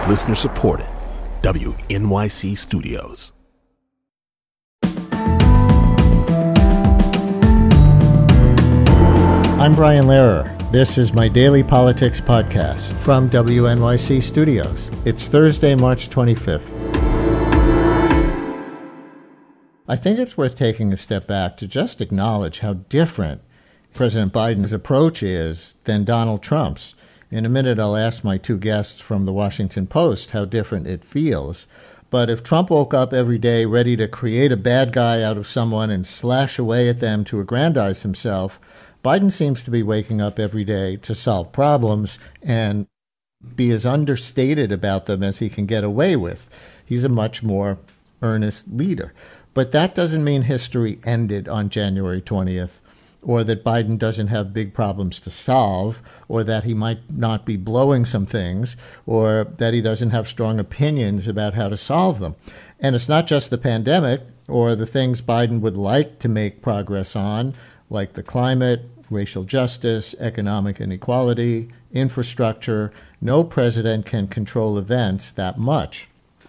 Listener supported. WNYC Studios. I'm Brian Lehrer. This is my daily politics podcast from WNYC Studios. It's Thursday, March 25th. I think it's worth taking a step back to just acknowledge how different President Biden's approach is than Donald Trump's. In a minute, I'll ask my two guests from the Washington Post how different it feels. But if Trump woke up every day ready to create a bad guy out of someone and slash away at them to aggrandize himself, Biden seems to be waking up every day to solve problems and be as understated about them as he can get away with. He's a much more earnest leader. But that doesn't mean history ended on January 20th, or that Biden doesn't have big problems to solve, or that he might not be blowing some things, or that he doesn't have strong opinions about how to solve them. And it's not just the pandemic or the things Biden would like to make progress on, like the climate, racial justice, economic inequality, infrastructure. No president can control events that much.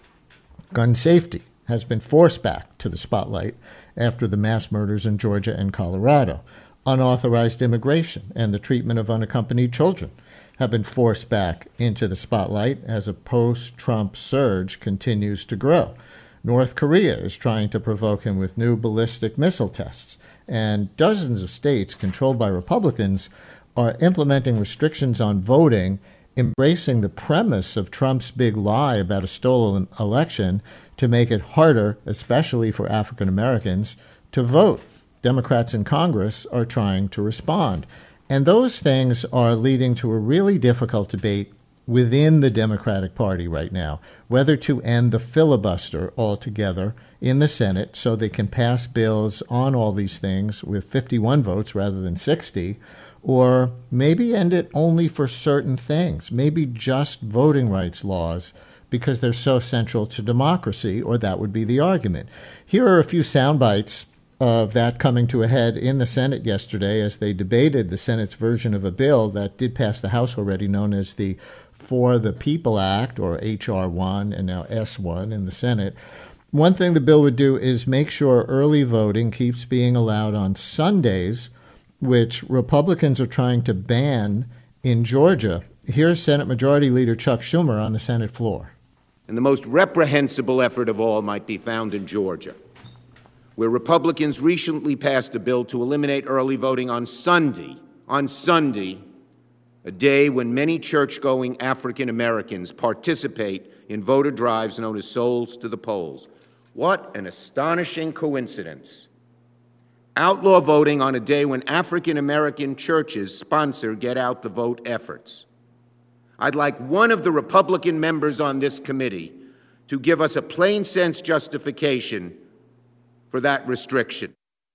Gun safety has been forced back to the spotlight after the mass murders in Georgia and Colorado. Unauthorized immigration and the treatment of unaccompanied children have been forced back into the spotlight as a post-Trump surge continues to grow. North Korea is trying to provoke him with new ballistic missile tests, and dozens of states controlled by Republicans are implementing restrictions on voting, embracing the premise of Trump's big lie about a stolen election to make it harder, especially for African Americans, to vote. Democrats in Congress are trying to respond. And those things are leading to a really difficult debate within the Democratic Party right now, whether to end the filibuster altogether in the Senate so they can pass bills on all these things with 51 votes rather than 60, or maybe end it only for certain things, maybe just voting rights laws, because they're so central to democracy, or that would be the argument. Here are a few sound bites of that coming to a head in the Senate yesterday as they debated the Senate's version of a bill that did pass the House already, known as the For the People Act, or H.R. 1, and now S1 in the Senate. One thing the bill would do is make sure early voting keeps being allowed on Sundays, which Republicans are trying to ban in Georgia. Here's Senate Majority Leader Chuck Schumer on the Senate floor. And the most reprehensible effort of all might be found in Georgia, where Republicans recently passed a bill to eliminate early voting on Sunday, a day when many church-going African Americans participate in voter drives known as Souls to the Polls. What an astonishing coincidence. Outlaw voting on a day when African American churches sponsor Get Out the Vote efforts. I'd like one of the Republican members on this committee to give us a plain sense justification for that restriction.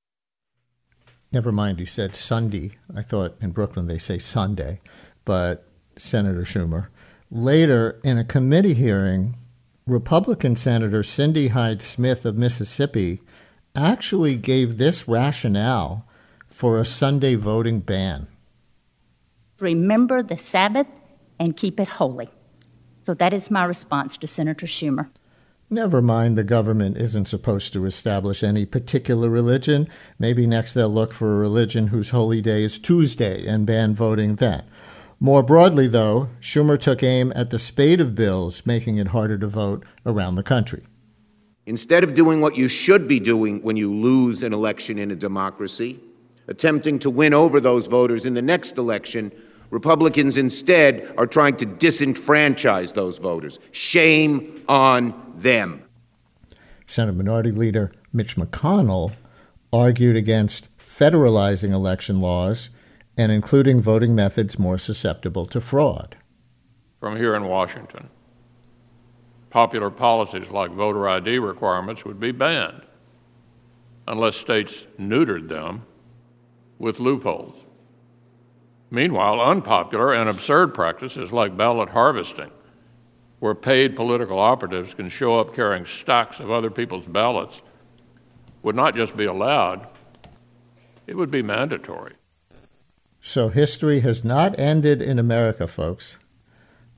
Never mind, he said Sunday. I thought in Brooklyn they say Sunday, but Senator Schumer. Later, in a committee hearing, Republican Senator Cindy Hyde-Smith of Mississippi actually gave this rationale for a Sunday voting ban. Remember the Sabbath and keep it holy. So that is my response to Senator Schumer. Never mind, the government isn't supposed to establish any particular religion. Maybe next they'll look for a religion whose holy day is Tuesday and ban voting then. More broadly, though, Schumer took aim at the spate of bills making it harder to vote around the country. Instead of doing what you should be doing when you lose an election in a democracy, attempting to win over those voters in the next election, Republicans instead are trying to disenfranchise those voters. Shame on them. Senate Minority Leader Mitch McConnell argued against federalizing election laws and including voting methods more susceptible to fraud. From here in Washington, popular policies like voter ID requirements would be banned unless states neutered them with loopholes. Meanwhile, unpopular and absurd practices like ballot harvesting, where paid political operatives can show up carrying stacks of other people's ballots, would not just be allowed, it would be mandatory. So history has not ended in America, folks.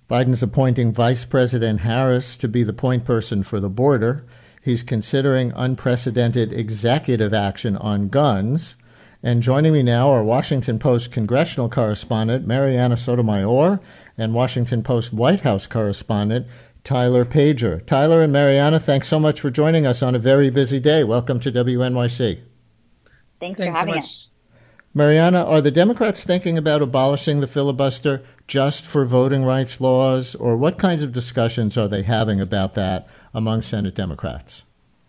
Biden's appointing Vice President Harris to be the point person for the border. He's considering unprecedented executive action on guns. And joining me now are Washington Post congressional correspondent Mariana Sotomayor and Washington Post White House correspondent Tyler Pager. Tyler and Mariana, thanks so much for joining us on a very busy day. Welcome to WNYC. Thanks for having us. Mariana, are the Democrats thinking about abolishing the filibuster just for voting rights laws, or what kinds of discussions are they having about that among Senate Democrats?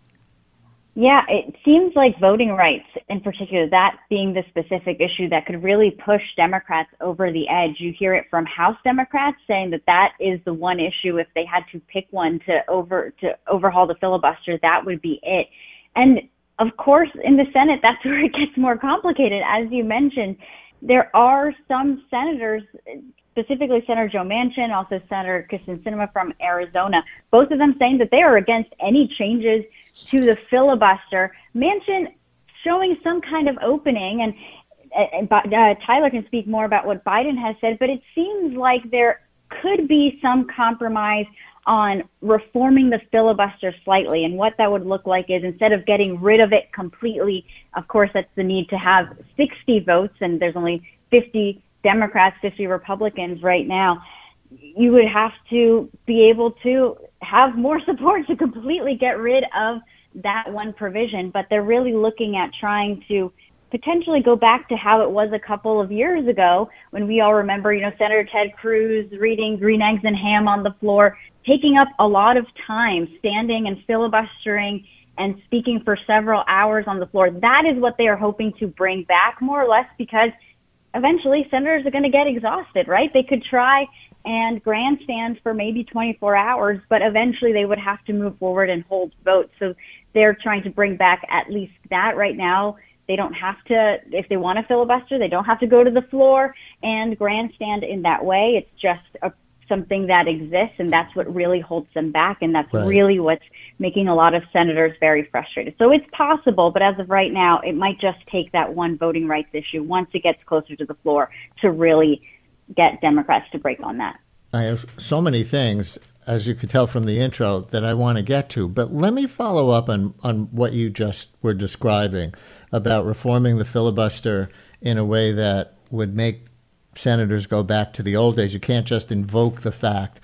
Yeah, it seems like voting rights in particular, that being the specific issue that could really push Democrats over the edge. You hear it from House Democrats saying that that is the one issue. If they had to pick one to overhaul the filibuster, that would be it. And of course, in the Senate, that's where it gets more complicated. As you mentioned, there are some senators, specifically Senator Joe Manchin, also Senator Kyrsten Sinema from Arizona, both of them saying that they are against any changes to the filibuster. Manchin showing some kind of opening, and Tyler can speak more about what Biden has said, but it seems like there could be some compromise on reforming the filibuster slightly. And what that would look like is, instead of getting rid of it completely, of course, that's the need to have 60 votes, and there's only 50 Democrats, 50 Republicans right now. You would have to be able to have more support to completely get rid of that one provision. But they're really looking at trying to potentially go back to how it was a couple of years ago, when we all remember, Senator Ted Cruz reading Green Eggs and Ham on the floor, taking up a lot of time, standing and filibustering and speaking for several hours on the floor. That is what they are hoping to bring back, more or less, because eventually senators are going to get exhausted, right? They could try and grandstand for maybe 24 hours, but eventually they would have to move forward and hold votes. So they're trying to bring back at least that. Right now, they don't have to, if they want to filibuster, they don't have to go to the floor and grandstand in that way. It's just something that exists, and that's what really holds them back, and that's really what's making a lot of senators very frustrated. So it's possible, but as of right now, it might just take that one voting rights issue, once it gets closer to the floor, to really get Democrats to break on that. I have so many things, as you could tell from the intro, that I want to get to, but let me follow up on what you just were describing about reforming the filibuster in a way that would make senators go back to the old days. You can't just invoke the fact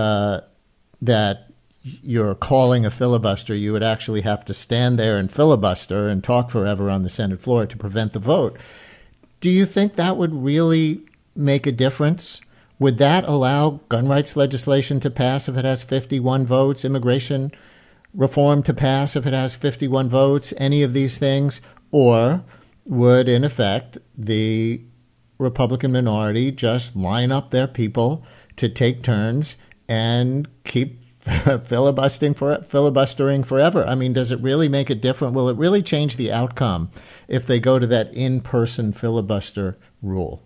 that you're calling a filibuster. You would actually have to stand there and filibuster and talk forever on the Senate floor to prevent the vote. Do you think that would really make a difference? Would that allow gun rights legislation to pass if it has 51 votes, immigration reform to pass if it has 51 votes, any of these things? Or would, in effect, the Republican minority just line up their people to take turns and keep filibustering forever? I mean, does it really make a difference? Will it really change the outcome if they go to that in-person filibuster rule?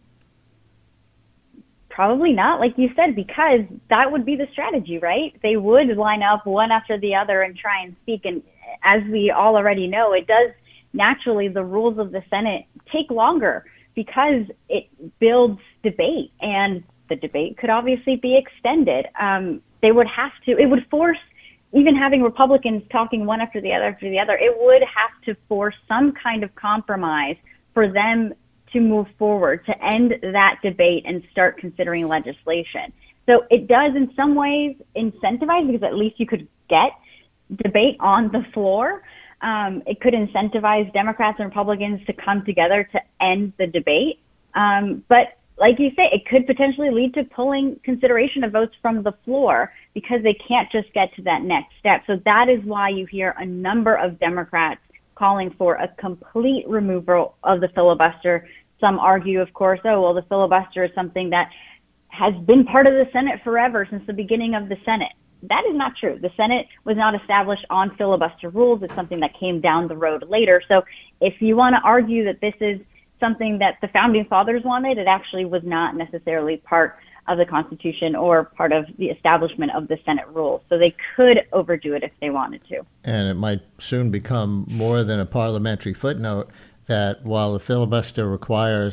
Probably not, like you said, because that would be the strategy, right? They would line up one after the other and try and speak. And as we all already know, it does naturally, the rules of the Senate take longer because it builds debate, and the debate could obviously be extended. They would have to, it would force, even having Republicans talking one after the other, it would have to force some kind of compromise for them to move forward, to end that debate and start considering legislation. So it does in some ways incentivize, because at least you could get debate on the floor. It could incentivize Democrats and Republicans to come together to end the debate. But like you say, it could potentially lead to pulling consideration of votes from the floor, because they can't just get to that next step. So that is why you hear a number of Democrats calling for a complete removal of the filibuster. Some argue, of course, the filibuster is something that has been part of the Senate forever, since the beginning of the Senate. That is not true. The Senate was not established on filibuster rules. It's something that came down the road later. So if you want to argue that this is something that the founding fathers wanted, it actually was not necessarily part of the Constitution or part of the establishment of the Senate rules. So they could overdo it if they wanted to. And it might soon become more than a parliamentary footnote that while the filibuster requires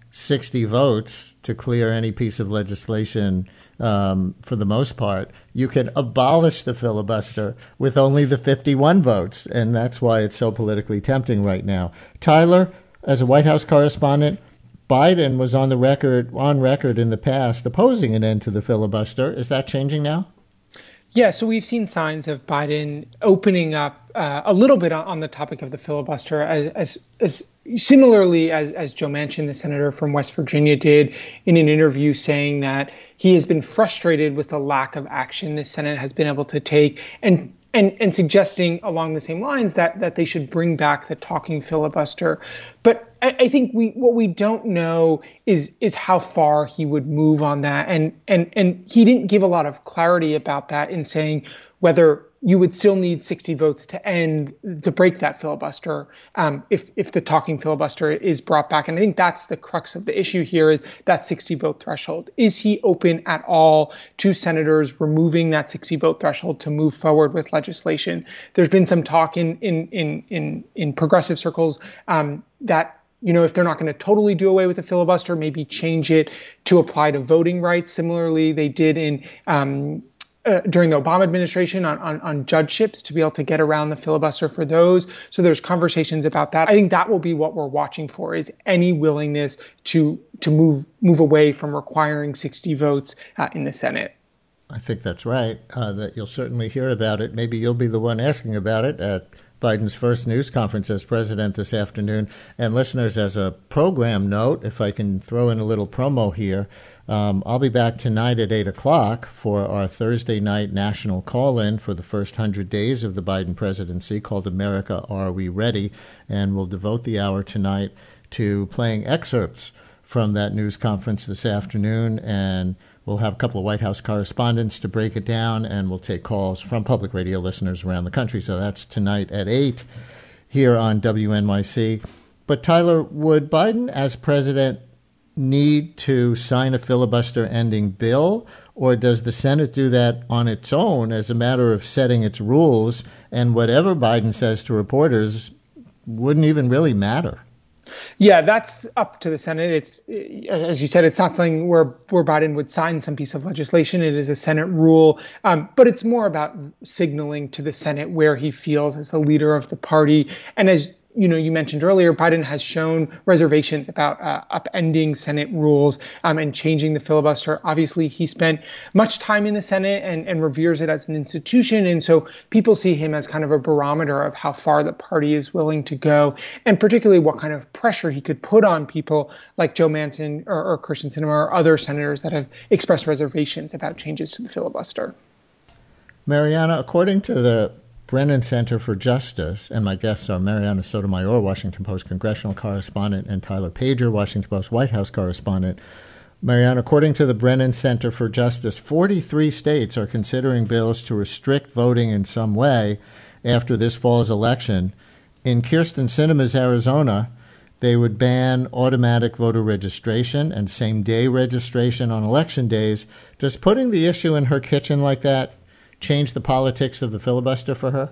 60 votes to clear any piece of legislation for the most part, you can abolish the filibuster with only the 51 votes. And that's why it's so politically tempting right now. Tyler, as a White House correspondent, Biden was on record in the past opposing an end to the filibuster. Is that changing now? Yeah, so we've seen signs of Biden opening up a little bit on the topic of the filibuster, as similarly as Joe Manchin, the senator from West Virginia, did in an interview, saying that he has been frustrated with the lack of action the Senate has been able to take, and suggesting along the same lines that they should bring back the talking filibuster. But I think what we don't know is how far he would move on that, and he didn't give a lot of clarity about that in saying whether you would still need 60 votes to break that filibuster if the talking filibuster is brought back. And I think that's the crux of the issue here, is that 60 vote threshold. Is he open at all to senators removing that 60 vote threshold to move forward with legislation? There's been some talk in progressive circles that, if they're not going to totally do away with the filibuster, maybe change it to apply to voting rights. Similarly, they did during the Obama administration on judgeships, to be able to get around the filibuster for those. So there's conversations about that. I think that will be what we're watching for, is any willingness to move away from requiring 60 votes in the Senate. I think that's right, that you'll certainly hear about it. Maybe you'll be the one asking about it at Biden's first news conference as president this afternoon. And listeners, as a program note, if I can throw in a little promo here, I'll be back tonight at 8 o'clock for our Thursday night national call-in for the first 100 days of the Biden presidency, called America, Are We Ready? And we'll devote the hour tonight to playing excerpts from that news conference this afternoon, and we'll have a couple of White House correspondents to break it down, and we'll take calls from public radio listeners around the country. So that's tonight at 8 here on WNYC. But Tyler, would Biden as president need to sign a filibuster-ending bill, or does the Senate do that on its own as a matter of setting its rules, and whatever Biden says to reporters wouldn't even really matter? Yeah, that's up to the Senate. It's, as you said, it's not something where Biden would sign some piece of legislation. It is a Senate rule, but it's more about signaling to the Senate where he feels as the leader of the party. And as you mentioned earlier, Biden has shown reservations about upending Senate rules and changing the filibuster. Obviously, he spent much time in the Senate and reveres it as an institution. And so people see him as kind of a barometer of how far the party is willing to go, and particularly what kind of pressure he could put on people like Joe Manchin or Kyrsten Sinema or other senators that have expressed reservations about changes to the filibuster. Mariana, according to the Brennan Center for Justice, and my guests are Mariana Sotomayor, Washington Post congressional correspondent, and Tyler Pager, Washington Post White House correspondent. Mariana, according to the Brennan Center for Justice, 43 states are considering bills to restrict voting in some way after this fall's election. In Kyrsten Sinema's Arizona, they would ban automatic voter registration and same-day registration on election days. Does putting the issue in her kitchen like that change the politics of the filibuster for her?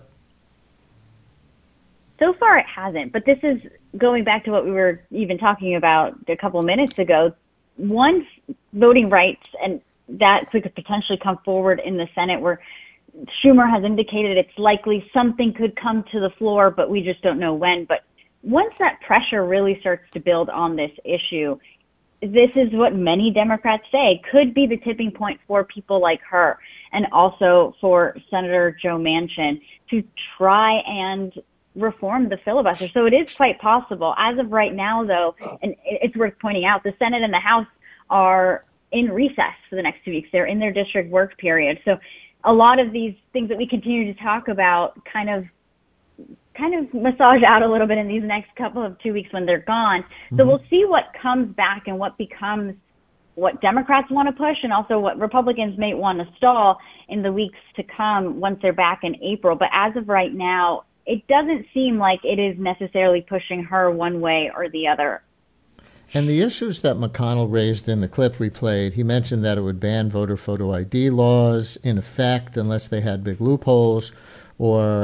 So far it hasn't, but this is going back to what we were even talking about a couple of minutes ago. Once voting rights, and that could potentially come forward in the Senate, where Schumer has indicated it's likely something could come to the floor, but we just don't know when. But once that pressure really starts to build on this issue, this is what many Democrats say could be the tipping point for people like her, and also for Senator Joe Manchin, to try and reform the filibuster. So it is quite possible. As of right now, though, and it's worth pointing out, the Senate and the House are in recess for the next 2 weeks. They're in their district work period. So a lot of these things that we continue to talk about kind of massage out a little bit in these next couple of 2 weeks when they're gone. So we'll see what comes back and what becomes what Democrats want to push, and also what Republicans may want to stall in the weeks to come once they're back in April. But as of right now, it doesn't seem like it is necessarily pushing her one way or the other. And the issues that McConnell raised in the clip we played, he mentioned that it would ban voter photo ID laws in effect unless they had big loopholes, or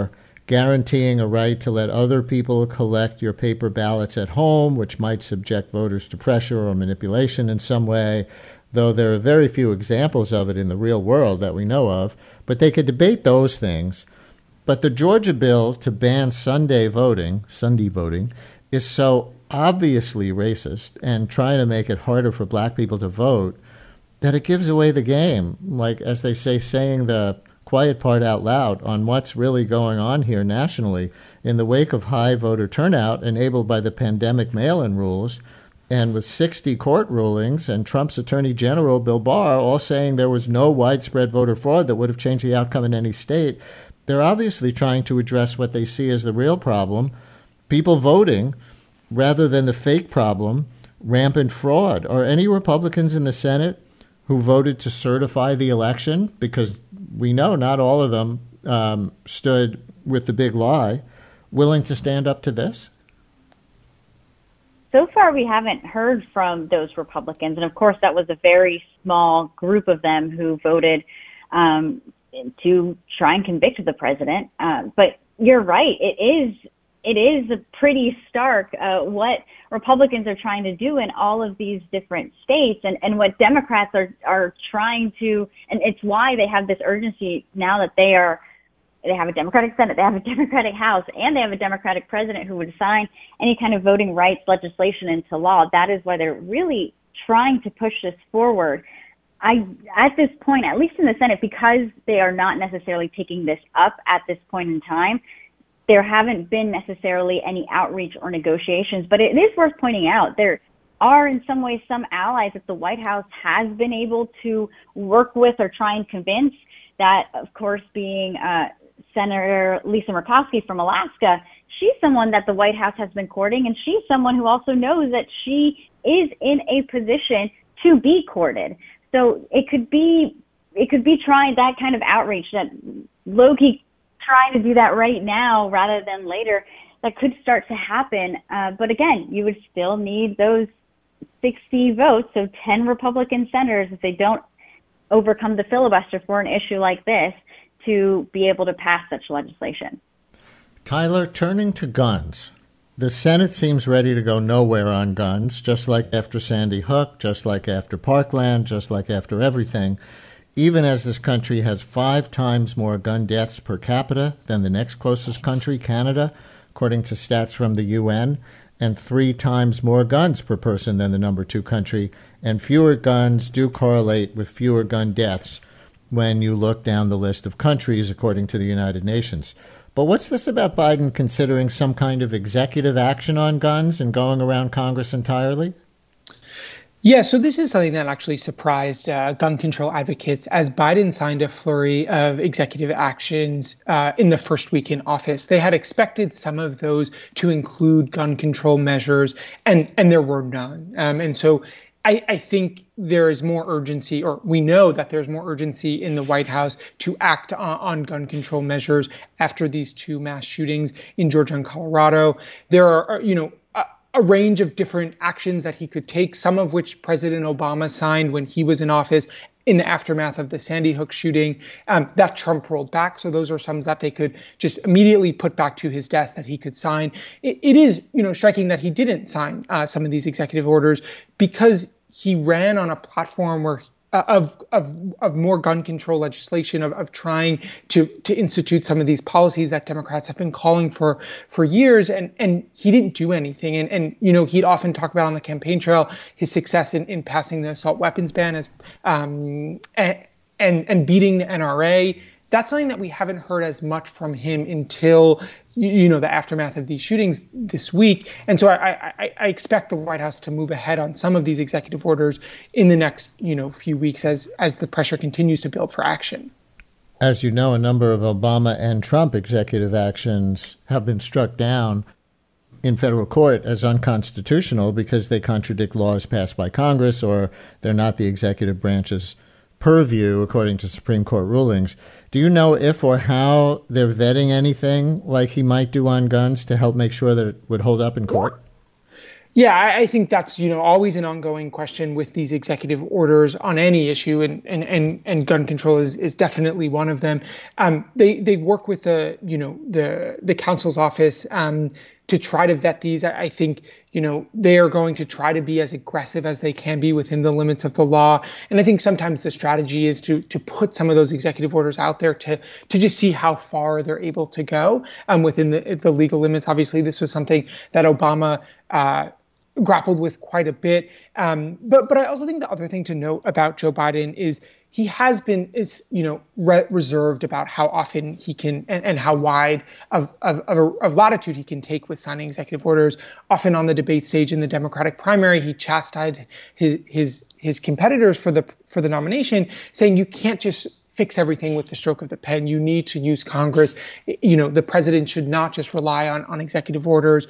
guaranteeing a right to let other people collect your paper ballots at home, which might subject voters to pressure or manipulation in some way, though there are very few examples of it in the real world that we know of. But they could debate those things. But the Georgia bill to ban Sunday voting, is so obviously racist and trying to make it harder for black people to vote that it gives away the game, like, as they say, saying the quiet part out loud on what's really going on here nationally in the wake of high voter turnout enabled by the pandemic mail-in rules, and with 60 court rulings and Trump's Attorney General, Bill Barr, all saying there was no widespread voter fraud that would have changed the outcome in any state. They're obviously trying to address what they see as the real problem, people voting, rather than the fake problem, rampant fraud. Are any Republicans in the Senate who voted to certify the election, because we know not all of them stood with the big lie, willing to stand up to this? So far, we haven't heard from those Republicans. And of course, that was a very small group of them who voted to try and convict the president. But you're right. It is a pretty stark what Republicans are trying to do in all of these different states, and what Democrats are trying to, and it's why they have this urgency now that they have a Democratic Senate, they have a Democratic House, and they have a Democratic president who would sign any kind of voting rights legislation into law. That is why they're really trying to push this forward. At this point, at least in the Senate, because they are not necessarily taking this up at this point in time, there haven't been necessarily any outreach or negotiations. But it is worth pointing out there are in some ways some allies that the White House has been able to work with or try and convince, that, of course, being Senator Lisa Murkowski from Alaska. She's someone that the White House has been courting, and she's someone who also knows that she is in a position to be courted. So it could be trying that kind of outreach, that low-key trying to do that right now rather than later, that could start to happen. But again, you would still need those 60 votes, so 10 Republican senators, if they don't overcome the filibuster for an issue like this, to be able to pass such legislation. Tyler, turning to guns, the Senate seems ready to go nowhere on guns, just like after Sandy Hook, just like after Parkland, just like after everything, even as this country has 5 times more gun deaths per capita than the next closest country, Canada, according to stats from the UN, and 3 times more guns per person than the number 2 country, and fewer guns do correlate with fewer gun deaths when you look down the list of countries, according to the United Nations. But what's this about Biden considering some kind of executive action on guns and going around Congress entirely? Yeah, so this is something that actually surprised gun control advocates as Biden signed a flurry of executive actions in the first week in office. They had expected some of those to include gun control measures, and there were none. And so I think there is more urgency, or we know that there's more urgency in the White House to act on gun control measures after these 2 mass shootings in Georgia and Colorado. There are, a range of different actions that he could take, some of which President Obama signed when he was in office in the aftermath of the Sandy Hook shooting, that Trump rolled back. So those are some that they could just immediately put back to his desk that he could sign. It is, striking that he didn't sign some of these executive orders, because he ran on a platform where of more gun control legislation, of trying to institute some of these policies that Democrats have been calling for years, and he didn't do anything. And he'd often talk about on the campaign trail his success in passing the assault weapons ban as and beating the NRA. That's something that we haven't heard as much from him until the aftermath of these shootings this week. And so I expect the White House to move ahead on some of these executive orders in the next few weeks as the pressure continues to build for action. As you know, a number of Obama and Trump executive actions have been struck down in federal court as unconstitutional because they contradict laws passed by Congress, or they're not the executive branch's purview, according to Supreme Court rulings. Do you know if or how they're vetting anything like he might do on guns to help make sure that it would hold up in court? Yeah, I think that's, always an ongoing question with these executive orders on any issue, and gun control is definitely one of them. They work with the council's office to try to vet these. I think, they are going to try to be as aggressive as they can be within the limits of the law. And I think sometimes the strategy is to put some of those executive orders out there to just see how far they're able to go within the legal limits. Obviously, this was something that Obama grappled with quite a bit. But I also think the other thing to note about Joe Biden is he has been reserved about how often he can and how wide of latitude he can take with signing executive orders. Often on the debate stage in the Democratic primary, he chastised his competitors for the nomination, saying you can't just fix everything with the stroke of the pen. You need to use Congress. The president should not just rely on executive orders.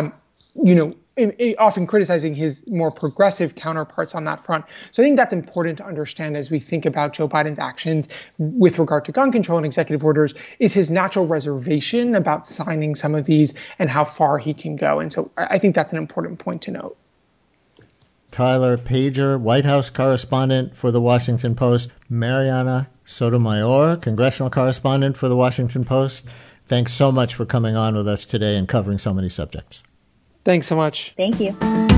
Often criticizing his more progressive counterparts on that front. So I think that's important to understand as we think about Joe Biden's actions with regard to gun control and executive orders, is his natural reservation about signing some of these and how far he can go. And so I think that's an important point to note. Tyler Pager, White House correspondent for The Washington Post. Mariana Sotomayor, congressional correspondent for The Washington Post. Thanks so much for coming on with us today and covering so many subjects. Thanks so much. Thank you.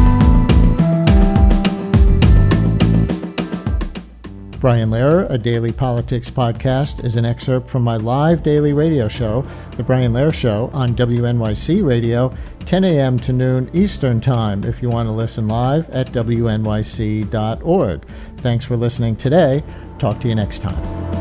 Brian Lehrer, a daily politics podcast, is an excerpt from my live daily radio show, The Brian Lehrer Show, on WNYC Radio, 10 a.m. to noon Eastern Time, if you want to listen live at wnyc.org. Thanks for listening today. Talk to you next time.